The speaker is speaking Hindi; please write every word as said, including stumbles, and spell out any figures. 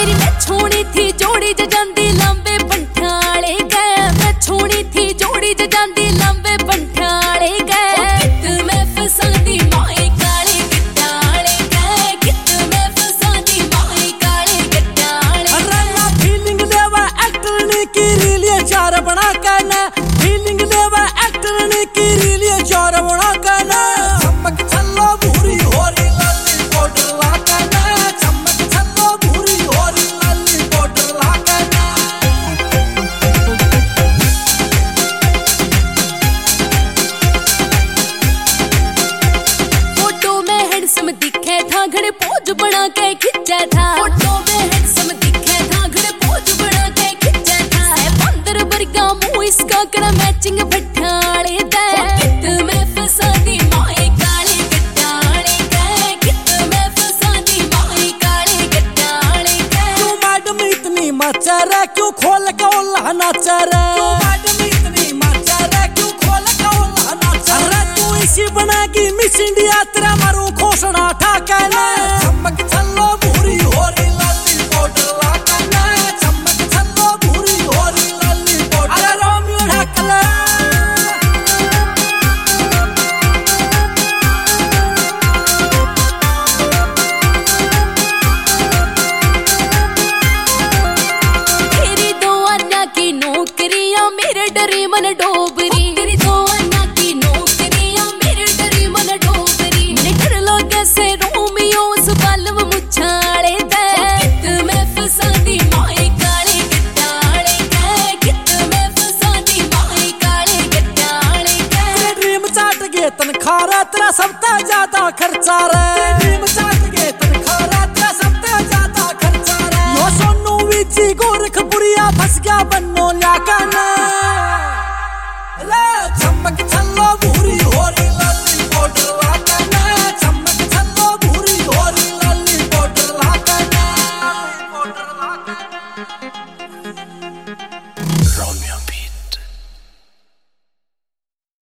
मेरी मैं छोड़ी थी जोड़ी ज जांदी लंबे पंठाले गए मैं छोड़ी थी जोड़ी ज जांदी लंबे पंठाले गए कित मैं फसांदी माए काले गट्टाले गए कित मैं फसांदी माए काले गट्टाले अरे ना फीलिंग लेवा एक्टर ने की रीलिए चार बना करना फीलिंग लेवा एक्टर ने की रीलिए चार बना करना चमक छल्लो भूरी होरी लाली पाउडर ला करना चमक छल्लो भूरी होरी लाली पाउडर ला करना फोटो में हैंडसम दिखे था घड़े पोज बना के खिंचा था फोटो में हैंडसम दिखे था घड़े पोज बना के खिंचा था बंदर वर्गा मुंह इसका कड़ा मैचिंग भट्टाले दे कित मैं फसांदी माए काले गट्टाले गए कित मैं फसांदी माए काले गट्टाले गए क्यों मैडम इतनी मचर है क्यों खोल के ओला नाचर है क्यों मैडम इतनी मचर है क्यों खोल के ओला नाचर है तू इसी बनागी मिस इंडिया तेरा मारू घोषणा ठाके ना चमक छल्लो भूरी होरी लाली पाउडर ला करना चमक छल्लो भूरी होरी लाली पाउडर अरे रोमियो ढाकले तेरी दो अन्ना की नौकरियां मेरे डरी मन डोबरी तेरी दो अन्ना की नौकरियां मेरे डरी मन डोबरी मेरे डर लो कैसे रोमियो उस बालव मुछाले दे कित मैं फसांदी माए काले गट्टाले गए कित मैं फसांदी माए काले गट्टाले गए तेरे ड्रीम चाट गए तनखारा तेरा सबसे ज्यादा खर्चा रे ड्रीम चाट गए तनखारा तेरा सबसे ज्यादा खर्चा रे यो सोनू विची गोरखपुरिया फंस गया बन्नो ल्या करना ले चमक